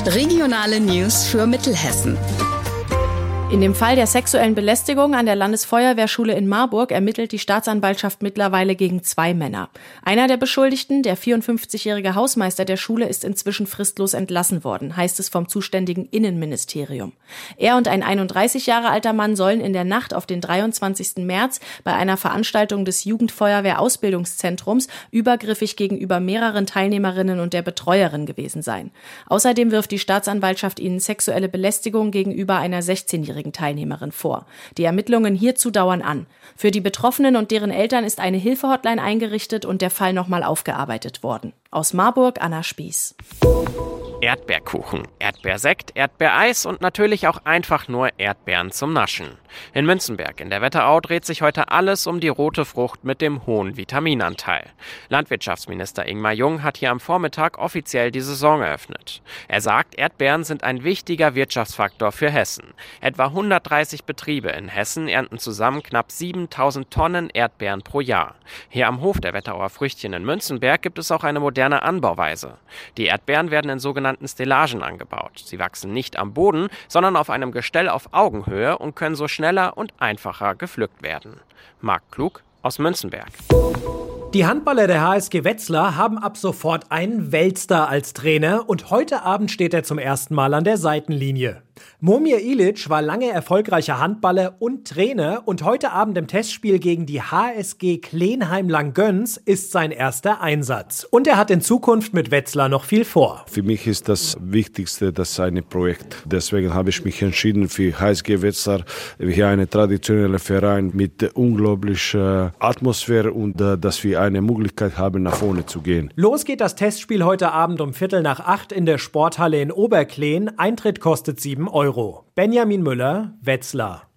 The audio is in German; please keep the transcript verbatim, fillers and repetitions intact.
Regionale News für Mittelhessen. In dem Fall der sexuellen Belästigung an der Landesfeuerwehrschule in Marburg ermittelt die Staatsanwaltschaft mittlerweile gegen zwei Männer. Einer der Beschuldigten, der vierundfünfzigjährige Hausmeister der Schule, ist inzwischen fristlos entlassen worden, heißt es vom zuständigen Innenministerium. Er und ein einunddreißig Jahre alter Mann sollen in der Nacht auf den dreiundzwanzigsten März bei einer Veranstaltung des Jugendfeuerwehr-Ausbildungszentrums übergriffig gegenüber mehreren Teilnehmerinnen und der Betreuerin gewesen sein. Außerdem wirft die Staatsanwaltschaft ihnen sexuelle Belästigung gegenüber einer sechzehnjährigen Teilnehmerin vor. Die Ermittlungen hierzu dauern an. Für die Betroffenen und deren Eltern ist eine Hilfehotline eingerichtet und der Fall nochmal aufgearbeitet worden. Aus Marburg, Anna Spieß. Erdbeerkuchen, Erdbeersekt, Erdbeereis und natürlich auch einfach nur Erdbeeren zum Naschen. In Münzenberg in der Wetterau dreht sich heute alles um die rote Frucht mit dem hohen Vitaminanteil. Landwirtschaftsminister Ingmar Jung hat hier am Vormittag offiziell die Saison eröffnet. Er sagt, Erdbeeren sind ein wichtiger Wirtschaftsfaktor für Hessen. Etwa hundertdreißig Betriebe in Hessen ernten zusammen knapp siebentausend Tonnen Erdbeeren pro Jahr. Hier am Hof der Wetterauer Früchtchen in Münzenberg gibt es auch eine moderne Anbauweise. Die Erdbeeren werden in sogenannten Stellagen angebaut. Sie wachsen nicht am Boden, sondern auf einem Gestell auf Augenhöhe und können so schneller und einfacher gepflückt werden. Marc Klug aus Münzenberg. Die Handballer der H S G Wetzlar haben ab sofort einen Weltstar als Trainer und heute Abend steht er zum ersten Mal an der Seitenlinie. Momir Ilic war lange erfolgreicher Handballer und Trainer und heute Abend im Testspiel gegen die H S G Klenheim-Langgöns ist sein erster Einsatz. Und er hat in Zukunft mit Wetzlar noch viel vor. Für mich ist das Wichtigste das eine Projekt. Deswegen habe ich mich entschieden für H S G Wetzlar. Wir haben einen traditionellen Verein mit unglaublicher Atmosphäre und äh, dass wir eine Möglichkeit haben, nach vorne zu gehen. Los geht das Testspiel heute Abend um Viertel nach acht in der Sporthalle in Oberkleen. Eintritt kostet sieben Euro. Benjamin Müller, Wetzlar.